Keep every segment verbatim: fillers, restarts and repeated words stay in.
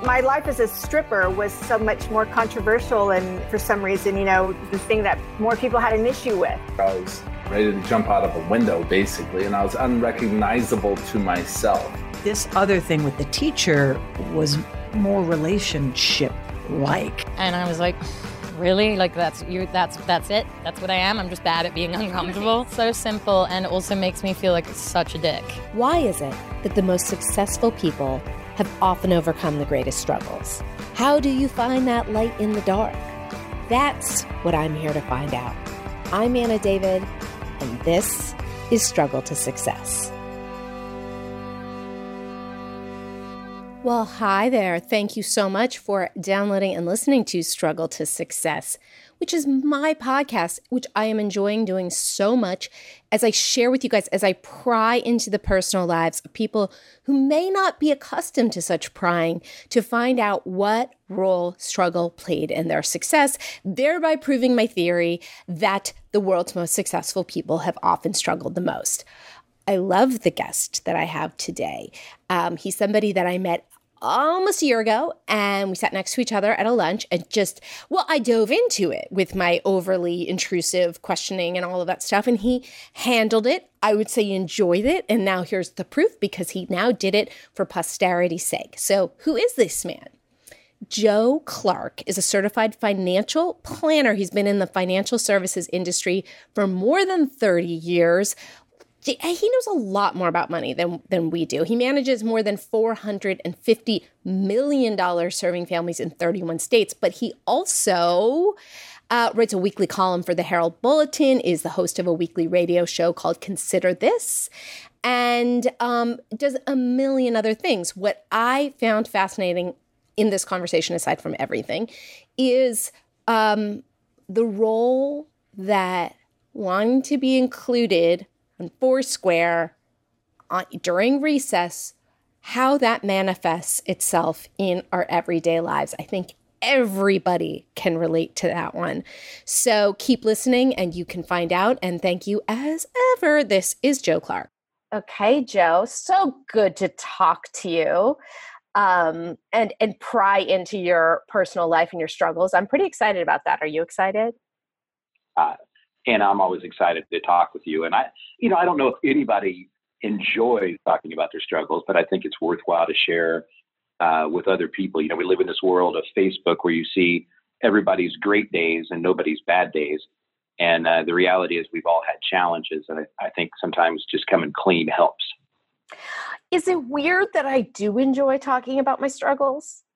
My life as a stripper was so much more controversial, and for some reason, you know, the thing that more people had an issue with. I was ready to jump out of a window, basically, and I was unrecognizable to myself. This other thing with the teacher was more relationship-like. And I was like, really? Like, that's you? That's that's it? That's what I am? I'm just bad at being uncomfortable? So simple, and it also makes me feel like such a dick. Why is it that the most successful people have often overcome the greatest struggles? How do you find that light in the dark? That's what I'm here to find out. I'm Anna David, and this is Struggle to Success. Well, hi there. Thank you so much for downloading and listening to Struggle to Success, which is my podcast, which I am enjoying doing so much as I share with you guys, as I pry into the personal lives of people who may not be accustomed to such prying, to find out what role struggle played in their success, thereby proving my theory that the world's most successful people have often struggled the most. I love the guest that I have today. Um, he's somebody that I met almost a year ago, and we sat next to each other at a lunch and just, well, I dove into it with my overly intrusive questioning and all of that stuff, and he handled it. I would say he enjoyed it, and now here's the proof, because he now did it for posterity's sake. So who is this man? Joe Clark is a certified financial planner. He's been in the financial services industry for more than thirty years. He knows a lot more about money than, than we do. He manages more than four hundred fifty million dollars serving families in thirty-one states, but he also uh, writes a weekly column for the Herald Bulletin, is the host of a weekly radio show called Consider This, and um, does a million other things. What I found fascinating in this conversation, aside from everything, is um, the role that wanting to be included on Foursquare on, during recess, how that manifests itself in our everyday lives. I think everybody can relate to that one. So keep listening and you can find out. And thank you as ever. This is Joe Clark. Okay, Joe, so good to talk to you um, and, and pry into your personal life and your struggles. I'm pretty excited about that. Are you excited? Uh, And I'm always excited to talk with you. And I, you know, I don't know if anybody enjoys talking about their struggles, but I think it's worthwhile to share uh, with other people. You know, we live in this world of Facebook where you see everybody's great days and nobody's bad days. And uh, the reality is we've all had challenges. And I, I think sometimes just coming clean helps. Is it weird that I do enjoy talking about my struggles?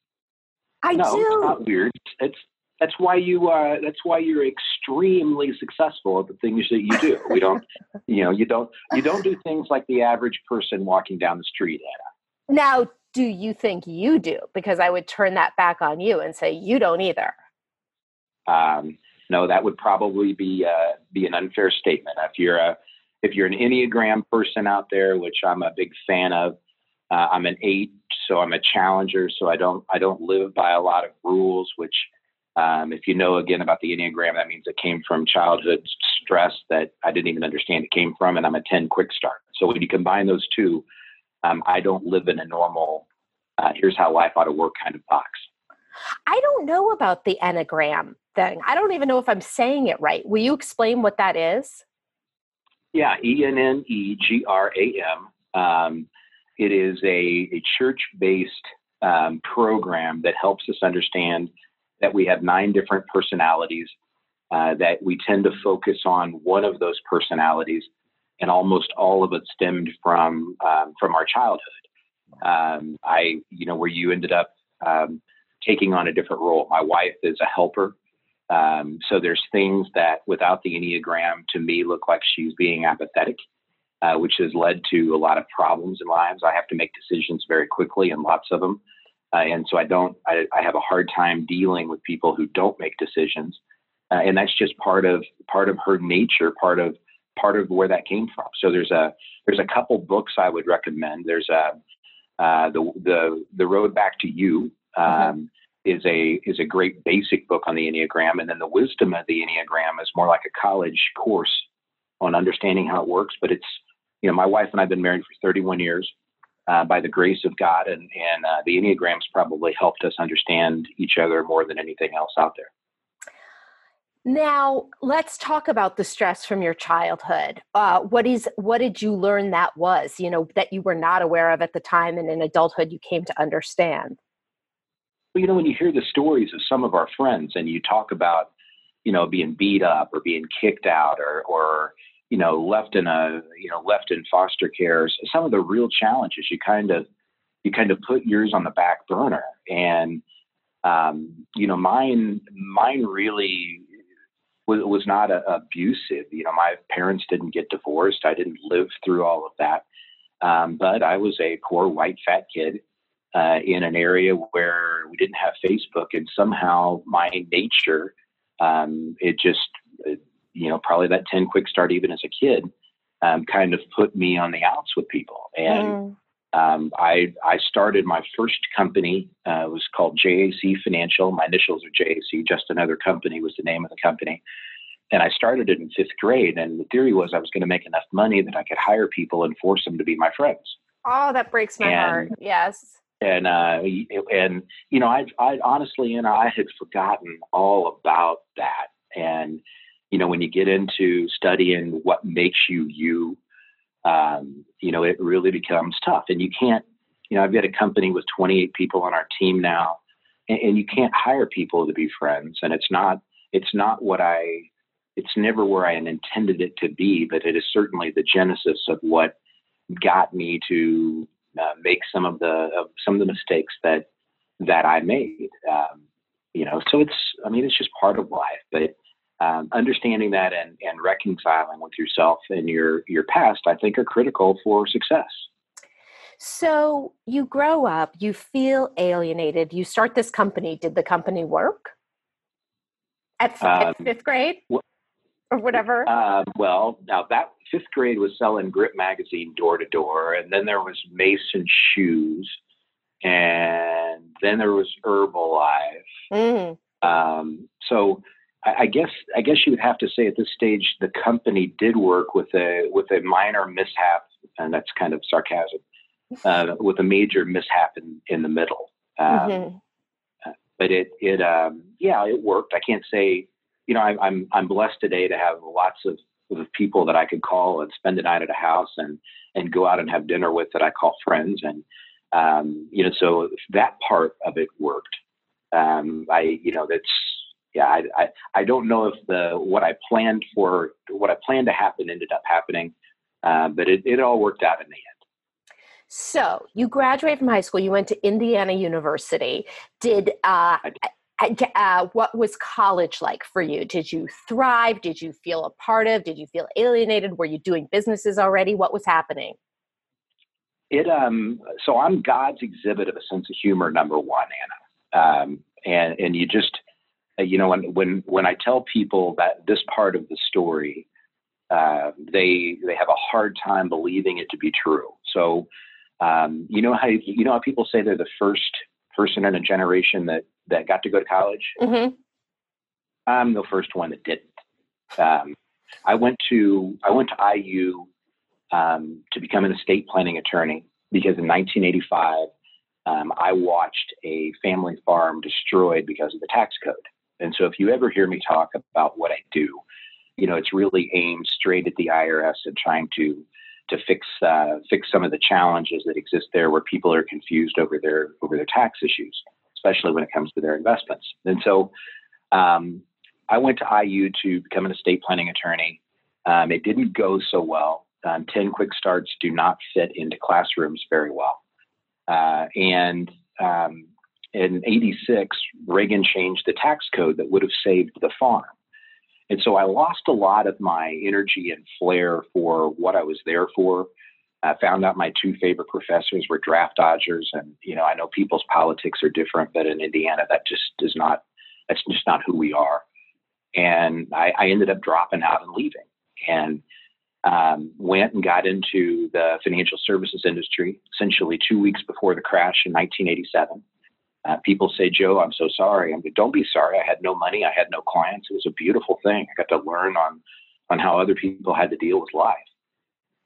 I no, do. It's not weird. It's, That's why you uh, that's why you're extremely successful at the things that you do. We don't, you know, you don't you don't do things like the average person walking down the street, Anna. Now, do you think you do? Because I would turn that back on you and say you don't either. Um, no, that would probably be uh, be an unfair statement. If you're a if you're an Enneagram person out there, which I'm a big fan of, uh, I'm an eight, so I'm a challenger. So I don't I don't live by a lot of rules, which Um, if you know, again, about the Enneagram, that means it came from childhood stress that I didn't even understand it came from, and I'm a ten quick start. So when you combine those two, um, I don't live in a normal, uh, here's how life ought to work kind of box. I don't know about the Enneagram thing. I don't even know if I'm saying it right. Will you explain what that is? Yeah, E N N E G R A M. Um, it is a, a church-based um, program that helps us understand that we have nine different personalities, uh, that we tend to focus on one of those personalities, and almost all of it stemmed from um, from our childhood. Um, I, you know, where you ended up um, taking on a different role. My wife is a helper, um, so there's things that without the Enneagram to me look like she's being apathetic, uh, which has led to a lot of problems in lives. I have to make decisions very quickly, and lots of them. Uh, and so I don't, I, I have a hard time dealing with people who don't make decisions. Uh, and that's just part of, part of her nature, part of, part of where that came from. So there's a, there's a couple books I would recommend. There's a, uh, the, the, the Road Back to You, um, mm-hmm. is a, is a great basic book on the Enneagram. And then the Wisdom of the Enneagram is more like a college course on understanding how it works. But it's, you know, my wife and I have been married for thirty-one years. uh, by the grace of God, and, and uh, the Enneagram's probably helped us understand each other more than anything else out there. Now, let's talk about the stress from your childhood. Uh, what is what did you learn that was, you know, that you were not aware of at the time, and in adulthood you came to understand? Well, you know, when you hear the stories of some of our friends and you talk about, you know, being beat up or being kicked out or, or you know, left in a, you know, left in foster care, some of the real challenges, you kind of, you kind of put yours on the back burner. And, um, you know, mine, mine really was, was not a, abusive. You know, my parents didn't get divorced. I didn't live through all of that. Um, but I was a poor white fat kid uh, in an area where we didn't have Facebook, and somehow my nature, um, it just, you know, probably that ten quick start, even as a kid, um, kind of put me on the outs with people. And mm. um, I, I started my first company. Uh, it was called J A C Financial. My initials are J A C, Just Another Company was the name of the company. And I started it in fifth grade. And the theory was I was going to make enough money that I could hire people and force them to be my friends. Oh, that breaks my and, heart. Yes. And, uh, and, you know, I, I honestly, and I had forgotten all about that. And, you know, when you get into studying what makes you, you, um, you know, it really becomes tough. And you can't, you know, I've got a company with twenty-eight people on our team now, and, and you can't hire people to be friends. And it's not, it's not what I, it's never where I intended it to be, but it is certainly the genesis of what got me to uh, make some of the, uh, some of the mistakes that, that I made. Um, you know, so it's, I mean, it's just part of life, but Um, understanding that and, and reconciling with yourself and your, your past, I think, are critical for success. So you grow up, you feel alienated, you start this company. Did the company work at, um, at fifth grade w- or whatever? Uh, well, now that fifth grade was selling Grip magazine door to door, and then there was Mason Shoes, and then there was Herbalife. Mm. Um, so I guess I guess you would have to say at this stage the company did work with a with a minor mishap, and that's kind of sarcasm, uh, with a major mishap in, in the middle. Um, mm-hmm. But it it um, yeah it worked. I can't say, you know, I, I'm I'm blessed today to have lots of, of people that I could call and spend the night at a house and and go out and have dinner with that I call friends, and um, you know, so that part of it worked. Um, I you know that's. Yeah, I, I I don't know if the what I planned for what I planned to happen ended up happening, uh, but it, it all worked out in the end. So you graduated from high school. You went to Indiana University. Did uh, uh, what was college like for you? Did you thrive? Did you feel a part of? Did you feel alienated? Were you doing businesses already? What was happening? It um. So I'm God's exhibit of a sense of humor, number one, Anna. Um, and and you just. You know, when, when, when I tell people that this part of the story, uh, they, they have a hard time believing it to be true. So, um, you know how, you know how people say they're the first person in a generation that, that got to go to college? Mm-hmm. I'm the first one that didn't. Um, I went to, I went to I U, um, to become an estate planning attorney because in nineteen eighty-five, um, I watched a family farm destroyed because of the tax code. And so if you ever hear me talk about what I do, you know, it's really aimed straight at the I R S and trying to to fix uh, fix some of the challenges that exist there where people are confused over their over their tax issues, especially when it comes to their investments. And so um, I went to I U to become an estate planning attorney. Um, it didn't go so well. Um, ten quick starts do not fit into classrooms very well. Uh, and um, in eighty-six, Reagan changed the tax code that would have saved the farm. And so I lost a lot of my energy and flair for what I was there for. I found out my two favorite professors were draft dodgers. And, you know, I know people's politics are different, but in Indiana, that just does not, that's just not who we are. And I, I ended up dropping out and leaving, and um, went and got into the financial services industry, essentially two weeks before the crash in nineteen eighty-seven. Uh, people say, Joe, I'm so sorry. I'm like, don't be sorry. I had no money. I had no clients. It was a beautiful thing. I got to learn on, on how other people had to deal with life.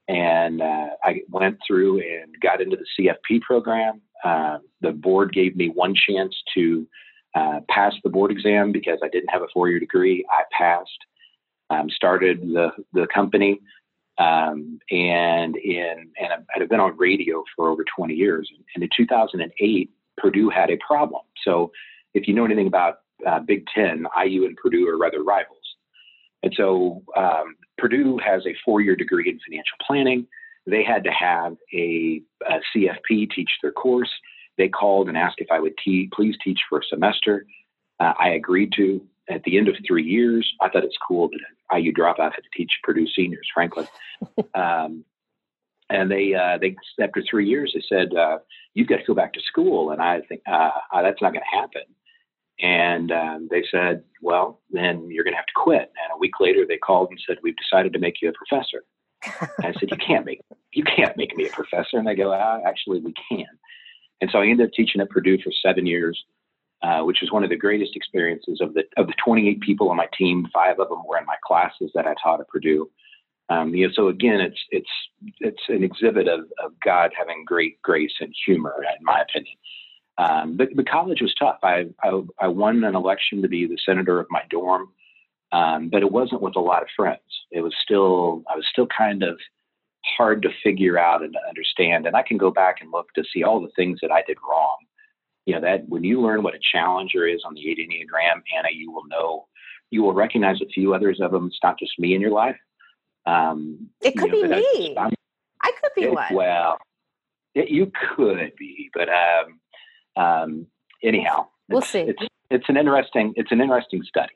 And uh, I went through and got into the C F P program. Uh, the board gave me one chance to uh, pass the board exam because I didn't have a four-year degree. I passed, um, started the, the company, um, and in and I had been on radio for over twenty years. And in two thousand eight, Purdue had a problem. So if you know anything about uh, Big Ten, I U and Purdue are rather rivals. And so um, Purdue has a four-year degree in financial planning. They had to have a, a C F P teach their course. They called and asked if I would te- please teach for a semester. Uh, I agreed to. At the end of three years, I thought it's cool that an I U dropout had to teach Purdue seniors, frankly. um, and they, uh, they after three years, they said, uh, "You've got to go back to school." And I think uh, that's not going to happen. And um, they said, "Well, then you're going to have to quit." And a week later, they called and said, "We've decided to make you a professor." And I said, "You can't make you can't make me a professor." And they go, ah, "Actually, we can." And so I ended up teaching at Purdue for seven years, uh, which was one of the greatest experiences of the of the twenty-eight people on my team. Five of them were in my classes that I taught at Purdue. Um, you know, so again, it's it's it's an exhibit of, of God having great grace and humor, in my opinion. Um, but, but college was tough. I, I I won an election to be the senator of my dorm, um, but it wasn't with a lot of friends. It was still I was still kind of hard to figure out and to understand. And I can go back and look to see all the things that I did wrong. You know, that when you learn what a challenger is on the eight Enneagram, Anna, you will know, you will recognize a few others of them. It's not just me in your life. Um, It could you know, be me. I, I could be it, one. Well, it, you could be, but um, um, anyhow, We'll it's, see. It's it's an interesting it's an interesting study.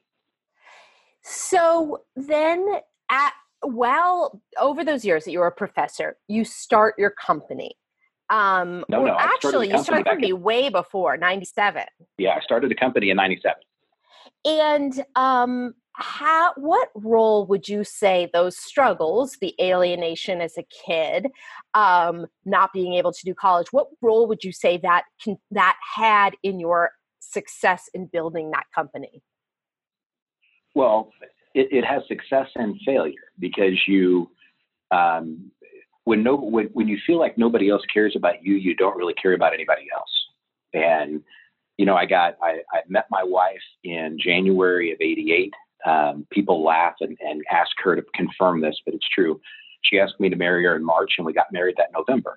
So then, at well, over those years that you were a professor, you start your company. Um, No, or no, I started actually, the you started a company back company way before ninety-seven. Yeah, I started a company in ninety-seven. And um, how? What role would you say those struggles, the alienation as a kid, um, not being able to do college, what role would you say that can, that had in your success in building that company? Well, it, it has success and failure because you, um, when no, when, when you feel like nobody else cares about you, you don't really care about anybody else. And you know, I got, I, I met my wife in January of eighty-eight. Um, people laugh and, and ask her to confirm this, but it's true. She asked me to marry her in March, and we got married that November.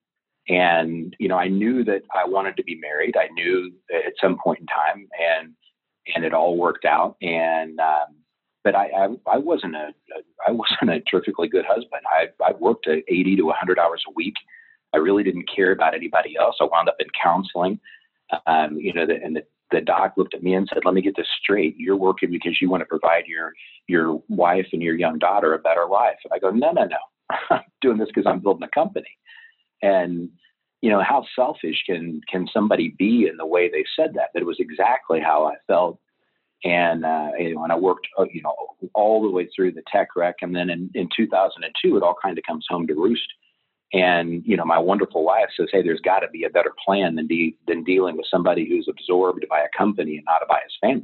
And, you know, I knew that I wanted to be married. I knew that at some point in time, and, and it all worked out. And, um, but I, I, I wasn't a, a, I wasn't a terrifically good husband. I, I worked at eighty to a hundred hours a week. I really didn't care about anybody else. I wound up in counseling. Um, you know, the, and the, the doc looked at me and said, "Let me get this straight. You're working because you want to provide your, your wife and your young daughter a better life." And I go, no, no, no, I'm doing this because I'm building a company. And, you know, how selfish can, can somebody be in the way they said that? But it was exactly how I felt. And, uh, and I worked, you know, all the way through the tech wreck. And then in, in two thousand two, it all kind of comes home to roost. And, you know, my wonderful wife says, "Hey, there's got to be a better plan than de- than dealing with somebody who's absorbed by a company and not by his family."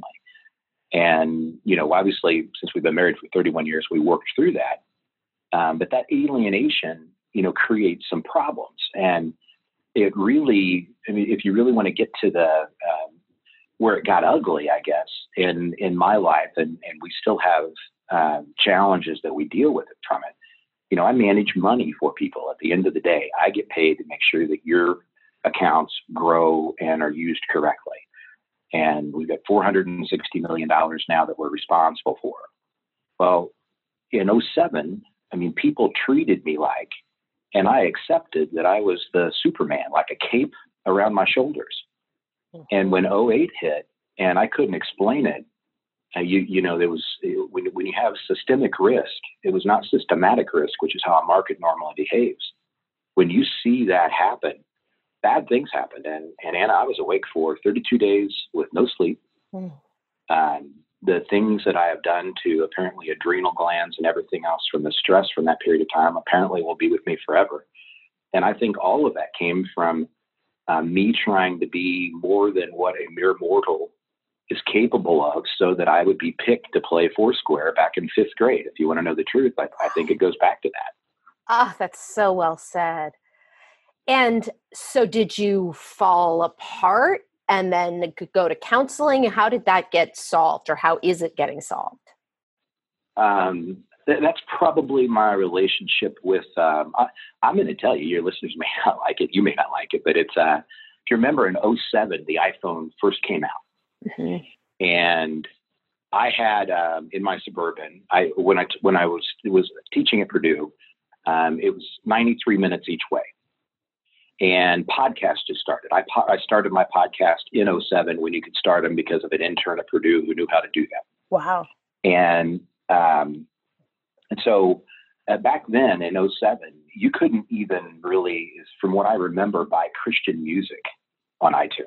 And, you know, obviously, since we've been married for thirty-one years, we worked through that. Um, but that alienation, you know, creates some problems. And it really, I mean, if you really want to get to the, um, where it got ugly, I guess, in, in my life, and, and we still have uh, challenges that we deal with from it. You know, I manage money for people. At the end of the day, I get paid to make sure that your accounts grow and are used correctly. And we've got four hundred sixty million dollars now that we're responsible for. Well, in oh seven, I mean, people treated me like, and I accepted that I was the Superman, like a cape around my shoulders. And when oh eight hit and I couldn't explain it, Uh, you, you know, there was, when, when you have systemic risk, it was not systematic risk, which is how a market normally behaves. When you see that happen, bad things happen. And, and Anna, I was awake for thirty-two days with no sleep. Mm. Um, the things that I have done to apparently adrenal glands and everything else from the stress from that period of time apparently will be with me forever. And I think all of that came from uh, me trying to be more than what a mere mortal is capable of, so that I would be picked to play Foursquare back in fifth grade. If you want to know the truth, I, I think it goes back to that. Ah, that's so well said. And so did you fall apart and then go to counseling? How did that get solved, or how is it getting solved? Um, th- that's probably my relationship with, um, I, I'm going to tell you, your listeners may not like it. You may not like it, but it's, uh, if you remember in oh seven, the iPhone first came out. Mm-hmm. And I had, um, in my Suburban, I, when I, when I was, was teaching at Purdue, um, it was ninety-three minutes each way. And podcasts just started. I, po- I started my podcast in oh seven when you could start them because of an intern at Purdue who knew how to do that. Wow. And, um, and so uh, back then in oh seven, you couldn't even really, from what I remember, buy Christian music on iTunes.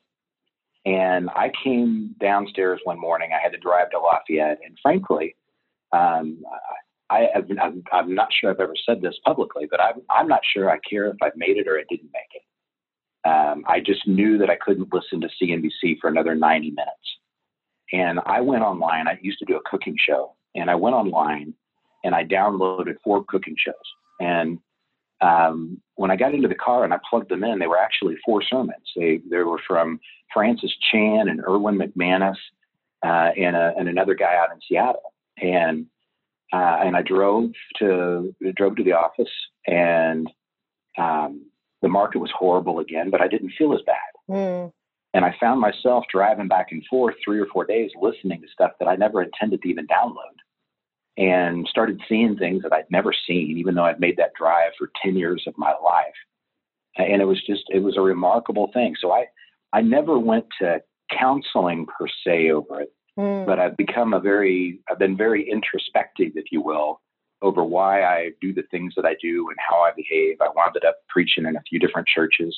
And I came downstairs one morning. I had to drive to Lafayette. And frankly, um, I, I'm, I'm not sure I've ever said this publicly, but I'm, I'm not sure I care if I made it or I didn't make it. Um, I just knew that I couldn't listen to C N B C for another ninety minutes. And I went online. I used to do a cooking show. And I went online and I downloaded four cooking shows. And um, when I got into the car and I plugged them in, they were actually four sermons. They, they were from Francis Chan and Erwin McManus uh, and, a, and another guy out in Seattle. And uh, and I drove to drove to the office, and um, the market was horrible again, but I didn't feel as bad. Mm. And I found myself driving back and forth three or four days listening to stuff that I never intended to even download, and started seeing things that I'd never seen, even though I'd made that drive for ten years of my life. And it was just, it was a remarkable thing. So I, I never went to counseling per se over it, mm. but I've become a very, I've been very introspective, if you will, over why I do the things that I do and how I behave. I wound up preaching in a few different churches.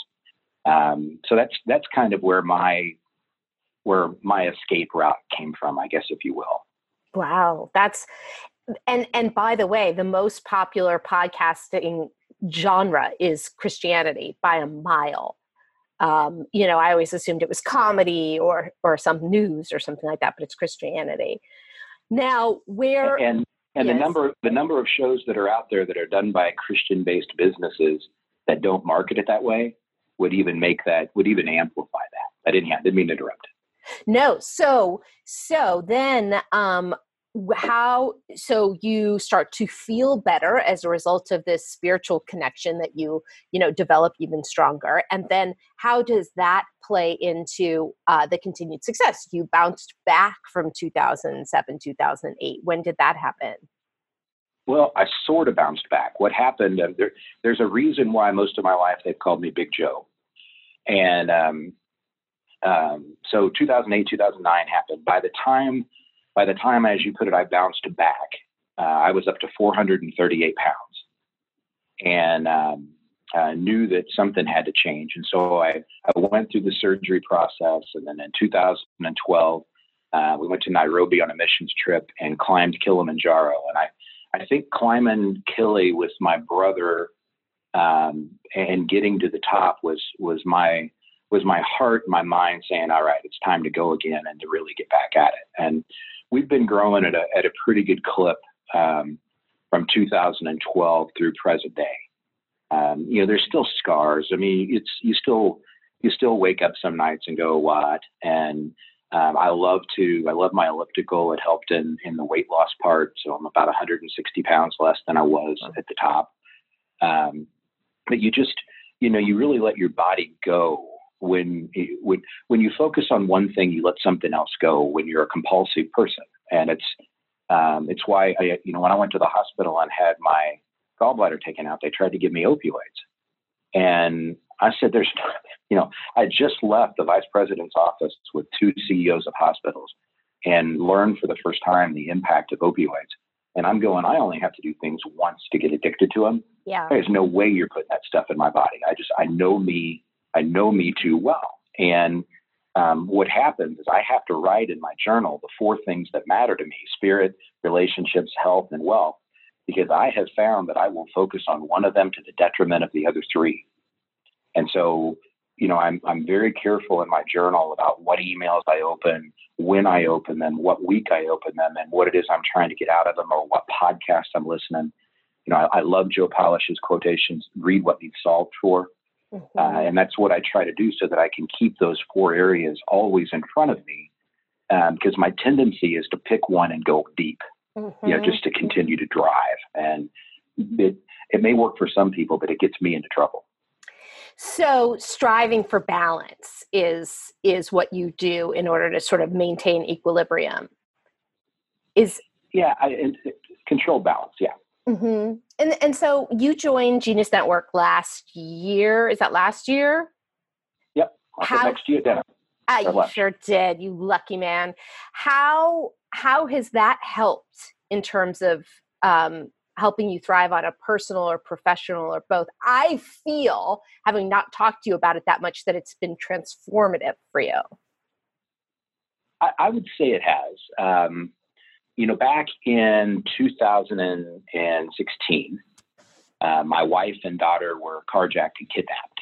Um, so that's, that's kind of where my, where my escape route came from, I guess, if you will. Wow. That's, and, and by the way, the most popular podcasting genre is Christianity by a mile. Um, you know, I always assumed it was comedy or, or some news or something like that, but it's Christianity. Now, where, and, and yes. the number, the number of shows that are out there that are done by Christian-based businesses that don't market it that way would even make that, would even amplify that. I didn't, I didn't mean to interrupt. No. So, so then, um, how, so you start to feel better as a result of this spiritual connection that you, you know, develop even stronger. And then how does that play into uh, the continued success? You bounced back from two thousand seven, two thousand eight. When did that happen? Well, I sort of bounced back. What happened, uh, there, there's a reason why most of my life they've called me Big Joe. And, um, Um, so two thousand eight, two thousand nine happened. By the time, by the time, as you put it, I bounced back, uh, I was up to four hundred thirty-eight pounds, and um, uh, knew that something had to change. And so I, I went through the surgery process. And then in two thousand twelve, uh, we went to Nairobi on a missions trip and climbed Kilimanjaro. And I, I think climbing Kili with my brother um, and getting to the top was, was my, was my heart, my mind saying, all right, it's time to go again and to really get back at it. And we've been growing at a, at a pretty good clip um, from two thousand twelve through present day. Um, you know, there's still scars. I mean, it's, you still, you still wake up some nights and go, what? And um, I love to, I love my elliptical. It helped in, in the weight loss part. So I'm about one hundred sixty pounds less than I was at the top. Um, but you just, you know, you really let your body go. When, when, when you focus on one thing, you let something else go when you're a compulsive person. And it's, um, it's why I, you know, when I went to the hospital and had my gallbladder taken out, they tried to give me opioids. And I said, there's, you know, I just left the vice president's office with two C E Os of hospitals and learned for the first time the impact of opioids. And I'm going, I only have to do things once to get addicted to them. Yeah. There's no way you're putting that stuff in my body. I just, I know me. I know me too well. And um, what happens is I have to write in my journal the four things that matter to me: spirit, relationships, health, and wealth, because I have found that I will focus on one of them to the detriment of the other three. And so, you know, I'm, I'm very careful in my journal about what emails I open, when I open them, what week I open them, and what it is I'm trying to get out of them, or what podcast I'm listening. you know, I, I love Joe Polish's quotations, read what needs solved for. Mm-hmm. Uh, and that's what I try to do so that I can keep those four areas always in front of me. Because um, my tendency is to pick one and go deep, mm-hmm. you know, just to continue to drive. And it, it may work for some people, but it gets me into trouble. So striving for balance is is what you do in order to sort of maintain equilibrium. Is yeah, I, and control balance. Yeah. Mm-hmm. And and so you joined Genius Network last year. Is that last year? Yep. How, next year, dinner. Uh, you sure did. You lucky man. How how has that helped in terms of um, helping you thrive on a personal or professional or both? I feel, having not talked to you about it that much, that it's been transformative for you. I, I would say it has. Um, you know, back in two thousand sixteen, uh, my wife and daughter were carjacked and kidnapped.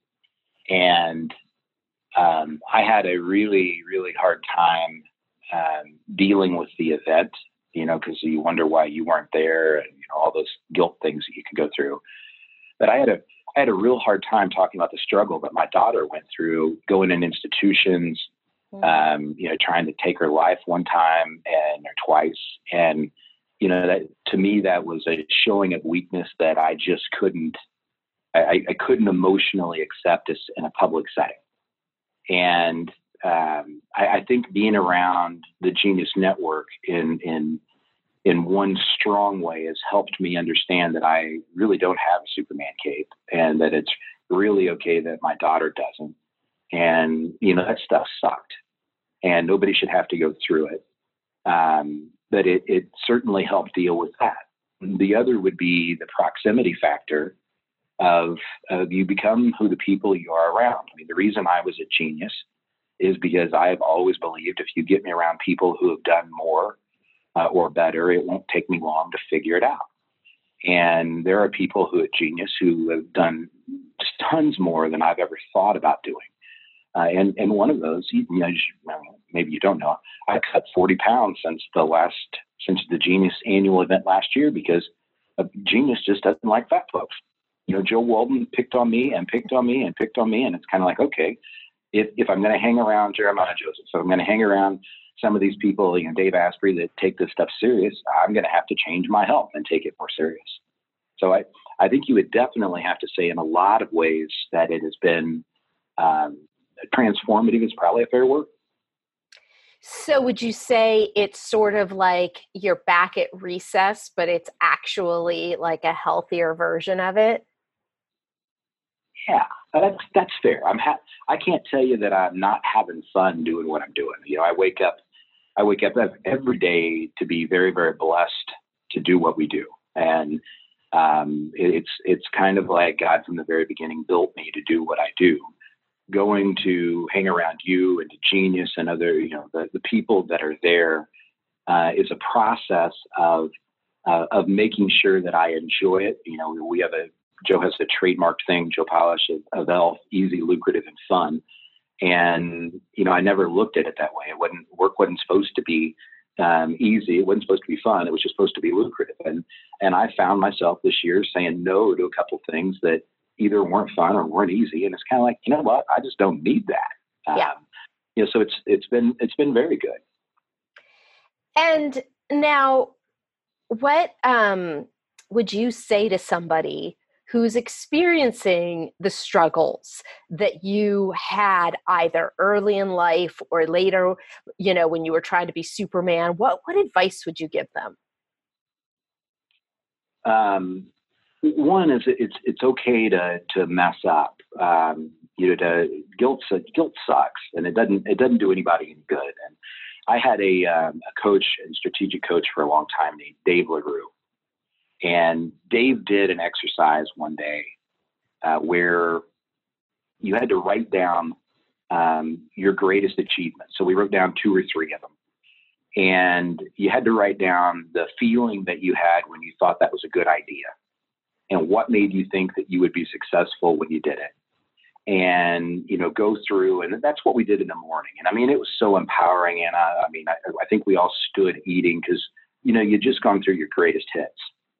And um, I had a really, really hard time um, dealing with the event, you know, because you wonder why you weren't there and, you know, all those guilt things that you can go through. But I had a I had a real hard time talking about the struggle that my daughter went through, going in institutions, um, you know, trying to take her life one time and or twice. And, you know, that to me, that was a showing of weakness that I just couldn't, I, I couldn't emotionally accept this in a public setting. And um, I, I think being around the Genius Network in, in, in one strong way has helped me understand that I really don't have a Superman cape and that it's really okay that my daughter doesn't. And, you know, that stuff sucked and nobody should have to go through it. Um, but it, it certainly helped deal with that. The other would be the proximity factor of, of you become who the people you are around. I mean, the reason I was at Genius is because I have always believed if you get me around people who have done more uh, or better, it won't take me long to figure it out. And there are people who at Genius who have done just tons more than I've ever thought about doing. Uh, and, and one of those, you know, maybe you don't know, I cut forty pounds since the last, since the Genius annual event last year, because uh, Genius just doesn't like fat folks. You know, Joe Walden picked on me and picked on me and picked on me. And it's kind of like, okay, if, if I'm going to hang around Jeremiah Joseph, so I'm going to hang around some of these people, you know, Dave Asprey, that take this stuff serious, I'm going to have to change my health and take it more serious. So I, I think you would definitely have to say in a lot of ways that it has been um, transformative is probably a fair word. So would you say it's sort of like you're back at recess, but it's actually like a healthier version of it? Yeah, that's that's fair. I'm ha- I can't tell you that I'm not having fun doing what I'm doing. You know, I wake up, I wake up every day to be very, very blessed to do what we do, and um, it's it's kind of like God from the very beginning built me to do what I do. Going to hang around you and to Genius and other, you know, the, the people that are there uh, is a process of uh, of making sure that I enjoy it. You know, we have a Joe has a trademarked thing, Joe Polish of, of Elf, easy, lucrative, and fun. And you know, I never looked at it that way. It wasn't work wasn't supposed to be um, easy. It wasn't supposed to be fun. It was just supposed to be lucrative. And and I found myself this year saying no to a couple of things that either weren't fun or weren't easy. And it's kind of like, you know what? I just don't need that. Yeah. Um, you know, so it's, it's been, it's been very good. And now what, um, would you say to somebody who's experiencing the struggles that you had either early in life or later, you know, when you were trying to be Superman? What, what advice would you give them? Um, One is it's it's okay to to mess up. Um, you know, to, guilt guilt sucks, and it doesn't it doesn't do anybody any good. And I had a um, a coach and strategic coach for a long time named Dave LaRue, and Dave did an exercise one day uh, where you had to write down um, your greatest achievements. So we wrote down two or three of them, and you had to write down the feeling that you had when you thought that was a good idea. And what made you think that you would be successful when you did it? And, you know, go through, and that's what we did in the morning. And I mean, it was so empowering. And I, I mean, I, I think we all stood eating because, you know, you'd just gone through your greatest hits.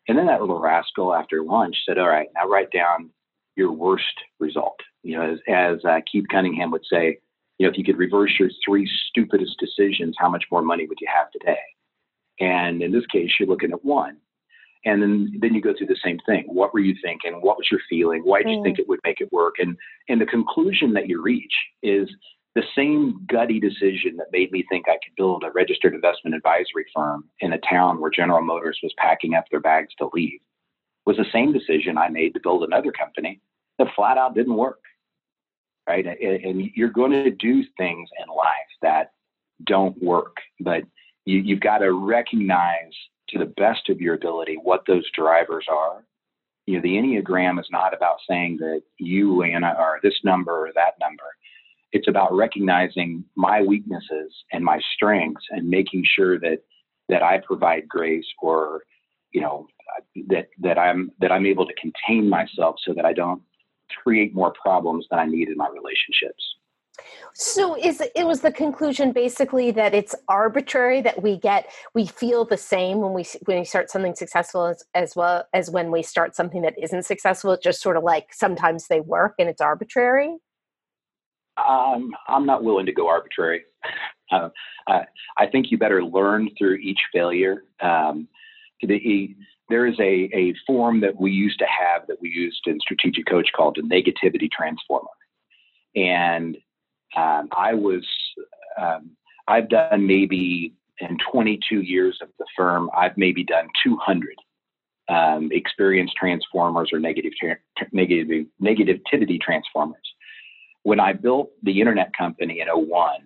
And then that little rascal after lunch said, all right, now write down your worst result. You know, as, as uh, Keith Cunningham would say, you know, if you could reverse your three stupidest decisions, how much more money would you have today? And in this case, you're looking at one. And then, then you go through the same thing. What were you thinking? What was your feeling? Why did you think it would make it work? And, and the conclusion that you reach is the same gutty decision that made me think I could build a registered investment advisory firm in a town where General Motors was packing up their bags to leave was the same decision I made to build another company that flat out didn't work. Right. And, and you're going to do things in life that don't work, but you, you've got to recognize to the best of your ability what those drivers are. You know, the Enneagram is not about saying that you, Anna, are this number or that number. It's about recognizing my weaknesses and my strengths and making sure that that I provide grace, or, you know, that that I'm that I'm able to contain myself so that I don't create more problems than I need in my relationships. So is it was the conclusion basically that it's arbitrary, that we get, we feel the same when we when we start something successful as, as well as when we start something that isn't successful. It's just sort of like sometimes they work and it's arbitrary? Um, I'm not willing to go arbitrary. Uh, I, I think you better learn through each failure. Um, the, there is a, a form that we used to have that we used in Strategic Coach called the negativity transformer. And Um, I was, um, I've done maybe in twenty-two years of the firm, I've maybe done two hundred um, experience transformers or negative, negative, negativity transformers. When I built the internet company in oh one,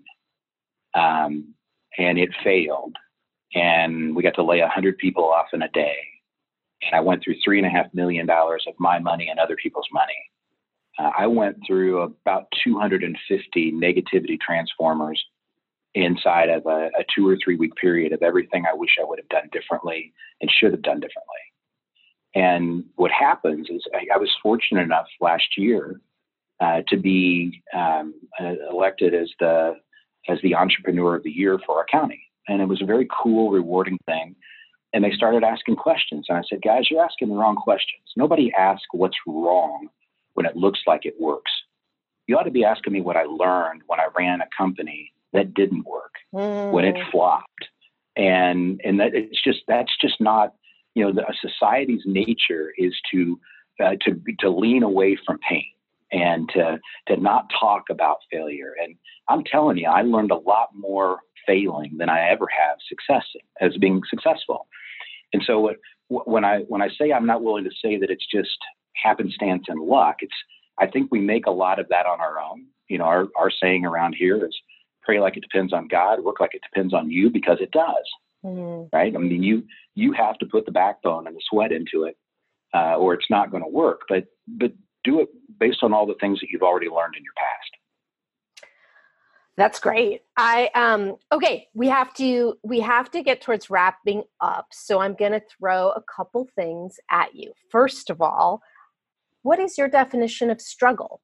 um, and it failed, and we got to lay one hundred people off in a day, and I went through three and a half million dollars of my money and other people's money. Uh, I went through about two hundred fifty negativity transformers inside of a, a two or three week period of everything I wish I would have done differently and should have done differently. And what happens is I, I was fortunate enough last year uh, to be um, uh, elected as the as the Entrepreneur of the Year for our county. And it was a very cool, rewarding thing. And they started asking questions. And I said, guys, you're asking the wrong questions. Nobody asks what's wrong when it looks like it works. You ought to be asking me what I learned when I ran a company that didn't work, mm. when it flopped. And and that it's just that's just not, you know, the, a society's nature is to uh, to to lean away from pain and to to not talk about failure. And I'm telling you, I learned a lot more failing than I ever have success as being successful. And so when I when I say I'm not willing to say that it's just happenstance and luck, it's I think we make a lot of that on our own. You know, our, our saying around here is pray like it depends on God, work like it depends on you, because it does. Mm-hmm. Right? I mean, you you have to put the backbone and the sweat into it, uh, or it's not going to work. But but do it based on all the things that you've already learned in your past. That's great. I um okay, we have to we have to get towards wrapping up. So I'm going to throw a couple things at you. First of all, what is your definition of struggle?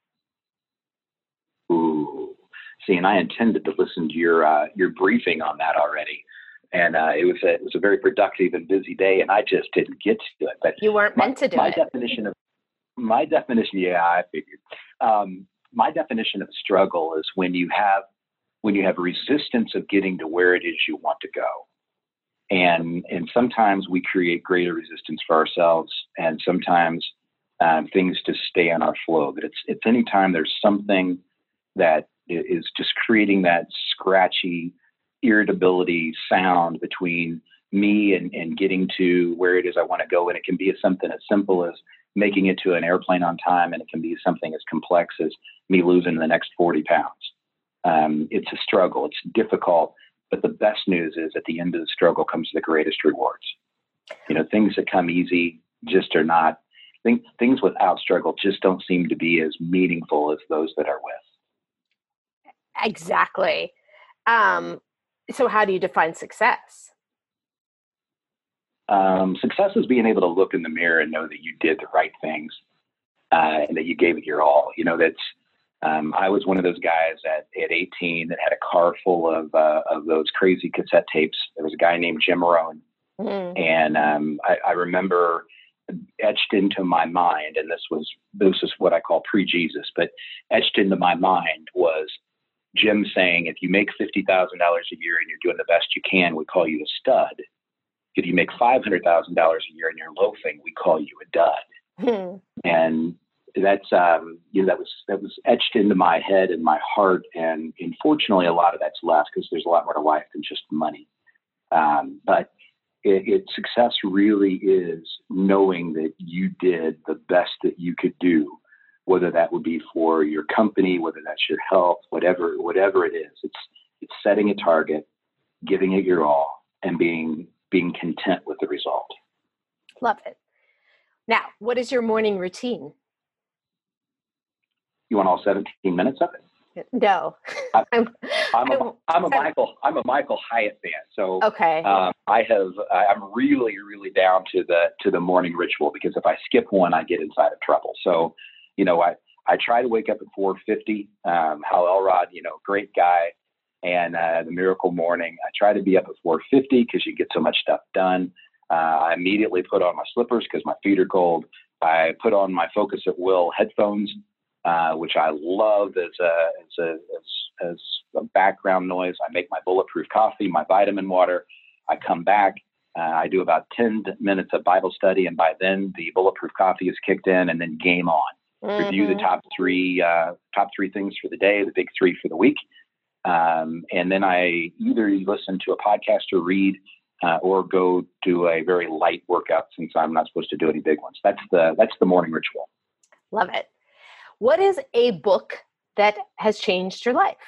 Ooh, see, and I intended to listen to your uh, your briefing on that already, and uh, it was a, it was a very productive and busy day, and I just didn't get to it. But you weren't my, meant to do my it. definition of my definition, yeah, I figured. Um, my definition of struggle is when you have when you have resistance of getting to where it is you want to go, and and sometimes we create greater resistance for ourselves, and sometimes Um, things just stay on our flow. But it's it's anytime there's something that is just creating that scratchy irritability sound between me and, and getting to where it is I want to go. And it can be something as simple as making it to an airplane on time, and it can be something as complex as me losing the next forty pounds. Um, it's a struggle. It's difficult. But the best news is at the end of the struggle comes the greatest rewards. You know, things that come easy just are not. Think, things without struggle just don't seem to be as meaningful as those that are with. Exactly. Um, so how do you define success? Um, success is being able to look in the mirror and know that you did the right things uh, and that you gave it your all. You know, that's um, I was one of those guys at, at eighteen that had a car full of uh, of those crazy cassette tapes. There was a guy named Jim Rohn Mm. And um, I, I remember etched into my mind, and this was this is what I call pre-Jesus, but etched into my mind was Jim saying, if you make fifty thousand dollars a year and you're doing the best you can, we call you a stud. If you make five hundred thousand dollars a year and you're loafing, we call you a dud. Mm. And that's, um, you know, that was, that was etched into my head and my heart. And unfortunately, a lot of that's left because there's a lot more to life than just money. Um, but it, it, success really is knowing that you did the best that you could do, whether that would be for your company, whether that's your health, whatever, whatever it is. It's, it's setting a target, giving it your all, and being, being content with the result. Love it. Now, what is your morning routine? You want all seventeen minutes of it? No. I'm, I'm, I'm a, I'm a Michael, I'm a Michael Hyatt fan. So okay. um, I have, I'm really, really down to the, to the morning ritual, because if I skip one, I get inside of trouble. So, you know, I, I try to wake up at four fifty. Um, Hal Elrod, you know, great guy. And uh, the Miracle Morning, I try to be up at four fifty because you get so much stuff done. Uh, I immediately put on my slippers because my feet are cold. I put on my Focus at Will headphones, uh, which I love as a, as a, as, as a background noise. I make my bulletproof coffee, my vitamin water. I come back. Uh, I do about ten minutes of Bible study, and by then the bulletproof coffee is kicked in, and then game on. Mm-hmm. Review the top three, uh, top three things for the day, the big three for the week. Um, and then I either listen to a podcast or read, uh, or go do a very light workout, since I'm not supposed to do any big ones. That's the, that's the morning ritual. Love it. What is a book that has changed your life?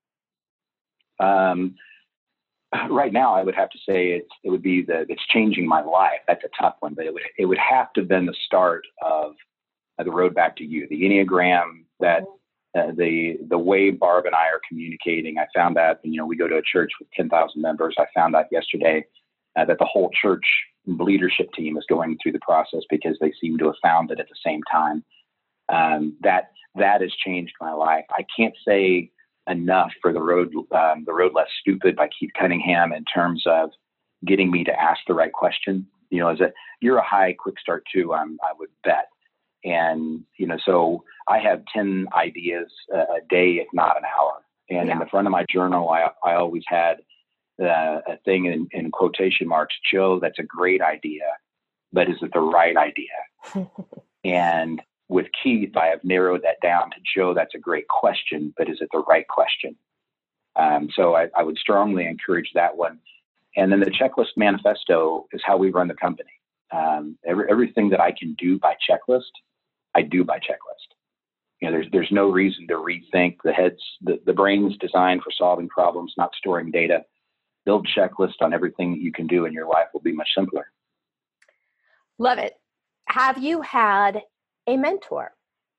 Um, right now I would have to say it's, it would be the, it's changing my life. That's a tough one, but it would, it would have to have been the start of uh, The Road Back to You, the Enneagram, that, mm-hmm. Uh, the the way Barb and I are communicating. I found out, you know, we go to a church with ten thousand members. I found out yesterday uh, that the whole church leadership team is going through the process because they seem to have found it at the same time. Um, that that has changed my life. I can't say enough for the road um, the road less stupid by Keith Cunningham in terms of getting me to ask the right question. You know, as a you're a high quick start too. Um, I would bet. And, you know, so I have ten ideas a, a day, if not an hour. And yeah. in the front of my journal, I, I always had uh, a thing in, in quotation marks, Joe, that's a great idea, but is it the right idea? And with Keith, I have narrowed that down to, Joe, that's a great question, but is it the right question? Um, so I, I would strongly encourage that one. And then the Checklist Manifesto is how we run the company. Um, every, everything that I can do by checklist, I do by checklist. You know, there's there's no reason to rethink. The head's the, the brain's designed for solving problems, not storing data. Build checklist on everything that you can do, and your life will be much simpler. Love it. Have you had a mentor?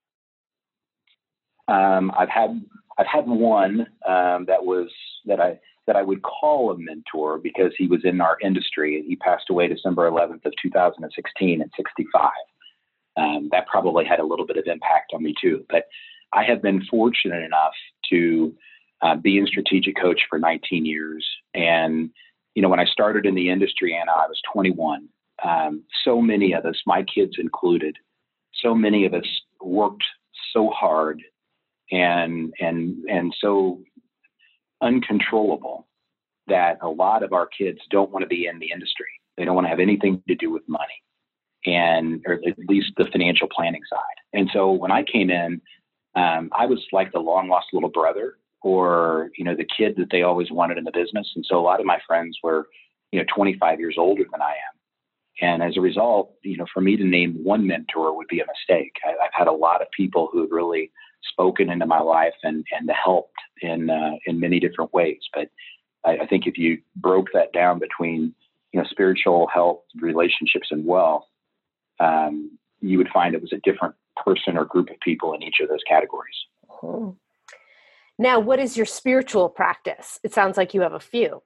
Um, I've had I've had one um, that was that I that I would call a mentor because he was in our industry. He passed away December eleventh of two thousand sixteen at sixty-five. Um, that probably had a little bit of impact on me too. But I have been fortunate enough to uh, be in Strategic Coach for nineteen years. And, you know, when I started in the industry, Anna, I was twenty-one. Um, so many of us, my kids included, so many of us worked so hard and, and, and so uncontrollable that a lot of our kids don't want to be in the industry. They don't want to have anything to do with money, and or at least the financial planning side. And so when I came in, um, I was like the long lost little brother, or, you know, the kid that they always wanted in the business. And so a lot of my friends were, you know, twenty-five years older than I am. And as a result, you know, for me to name one mentor would be a mistake. I, I've had a lot of people who have really spoken into my life and, and helped in, uh, in many different ways. But I, I think if you broke that down between, you know, spiritual health, relationships, and wealth, um, you would find it was a different person or group of people in each of those categories. Mm-hmm. Now, what is your spiritual practice? It sounds like you have a few.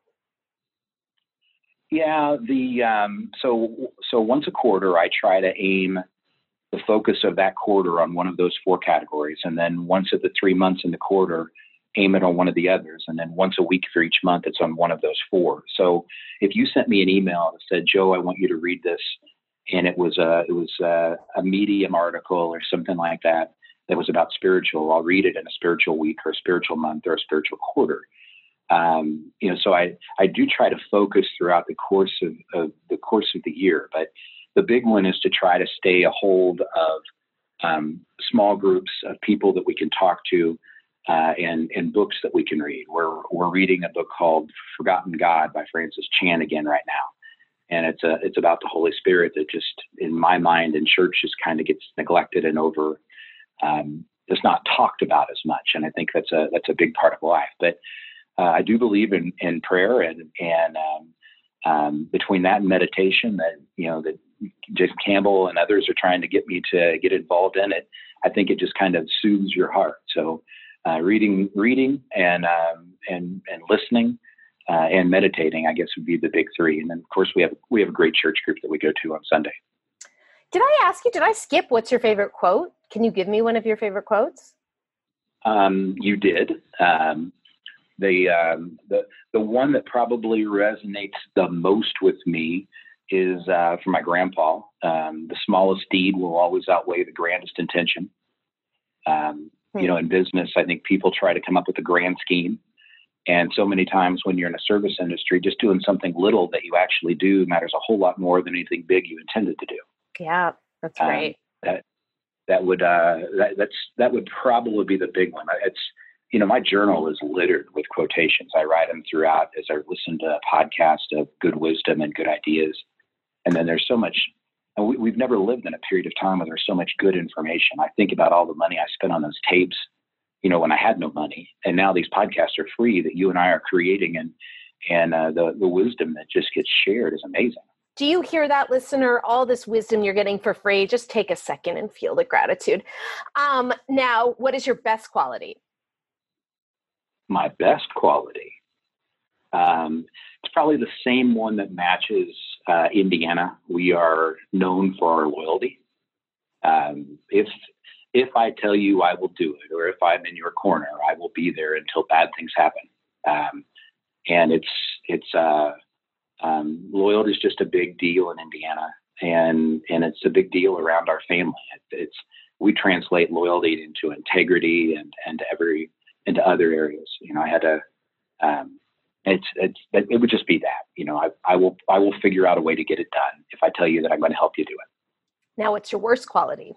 Yeah, the um, so so once a quarter, I try to aim the focus of that quarter on one of those four categories, and then once at the three months in the quarter, aim it on one of the others. And then once a week for each month, it's on one of those four. So if you sent me an email that said, Joe, I want you to read this, and it was a, it was a, a Medium article or something like that, that was about spiritual, I'll read it in a spiritual week or a spiritual month or a spiritual quarter. Um, you know, so I, I do try to focus throughout the course of, of the course of the year, but the big one is to try to stay a hold of um, small groups of people that we can talk to, uh, and, and books that we can read. We're, we're reading a book called Forgotten God by Francis Chan again right now. And it's a, it's about the Holy Spirit that just, in my mind, in church, just kind of gets neglected and over, um, just not talked about as much. And I think that's a, that's a big part of life. But uh, I do believe in, in prayer, and, and um, um, between that and meditation, that, you know, that Jason Campbell and others are trying to get me to get involved in it, I think it just kind of soothes your heart. So uh, reading, reading and, um, and, and listening uh, and meditating, I guess, would be the big three. And then, of course, we have, we have a great church group that we go to on Sunday. Did I ask you, did I skip what's your favorite quote? Can you give me one of your favorite quotes? Um, you did. Um, the, um, the, the one that probably resonates the most with me is uh, from my grandpa. Um, the smallest deed will always outweigh the grandest intention. Um, hmm. You know, in business, I think people try to come up with a grand scheme. And so many times when you're in a service industry, just doing something little that you actually do matters a whole lot more than anything big you intended to do. Yeah, that's great. Um, that that would uh, that, that's that would probably be the big one. It's, you know, my journal is littered with quotations. I write them throughout as I listen to a podcast of good wisdom and good ideas. And then there's so much, and we, we've never lived in a period of time where there's so much good information. I think about all the money I spent on those tapes, you know, when I had no money, and now these podcasts are free that you and I are creating, and and uh, the the wisdom that just gets shared is amazing. Do you hear that, listener? All this wisdom you're getting for free. Just take a second and feel the gratitude. Um, now, what is your best quality? My best quality. Um, it's probably the same one that matches uh, Indiana. We are known for our loyalty. Um, if if I tell you I will do it, or if I'm in your corner, I will be there until bad things happen. Um, and it's it's uh, um, loyalty is just a big deal in Indiana, and and it's a big deal around our family. It, it's we translate loyalty into integrity and and to every into other areas. You know, I had a um, it's it's it would just be that. You know, I I will I will figure out a way to get it done if I tell you that I'm going to help you do it. Now, what's your worst quality?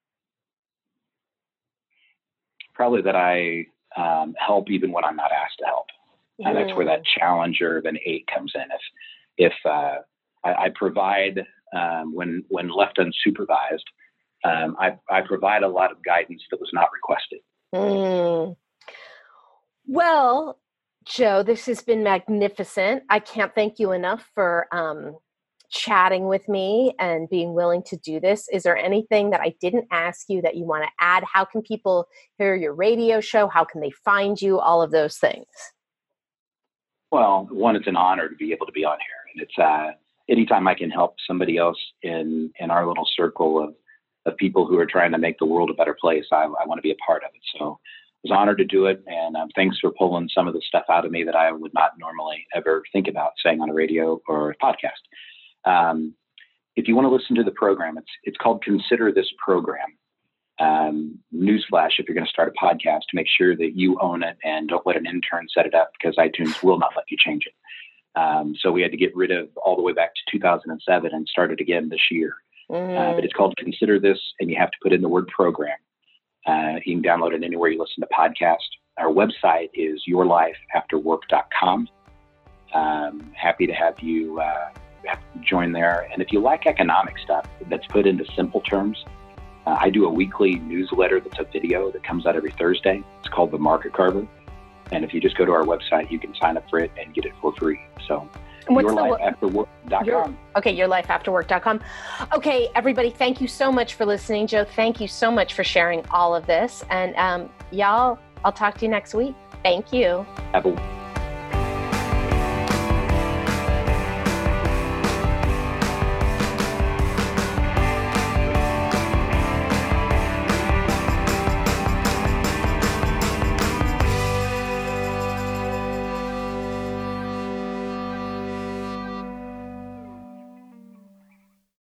Probably that I um, help even when I'm not asked to help. Mm. And that's where that challenger of an eight comes in. If if uh, I, I provide um, when when left unsupervised, um, I, I provide a lot of guidance that was not requested. Mm. Well, Joe, this has been magnificent. I can't thank you enough for um, chatting with me and being willing to do this. Is there anything that I didn't ask you that you want to add? How can people hear your radio show? How can they find you? All of those things. Well, one, it's an honor to be able to be on here. And it's uh, anytime I can help somebody else in, in our little circle of, of people who are trying to make the world a better place, I, I want to be a part of it. So I was honored to do it. And um, thanks for pulling some of the stuff out of me that I would not normally ever think about saying on a radio or a podcast. Um, if you want to listen to the program, it's it's called Consider This Program. Um, newsflash, if you're going to start a podcast, make sure that you own it and don't let an intern set it up, because iTunes will not let you change it. Um, so we had to get rid of all the way back to two thousand seven and start it again this year. Mm. Uh, but it's called Consider This, and you have to put in the word program. Uh, you can download it anywhere you listen to podcasts. Our website is your life after work dot com. Um, happy to have you uh, join there. And if you like economic stuff that's put into simple terms, uh, I do a weekly newsletter that's a video that comes out every Thursday. It's called The Market Carver. And if you just go to our website, you can sign up for it and get it for free. So your life after work dot com. Okay, your life after work dot com. Okay, everybody, thank you so much for listening. Joe, thank you so much for sharing all of this. And um, y'all, I'll talk to you next week. Thank you. Have a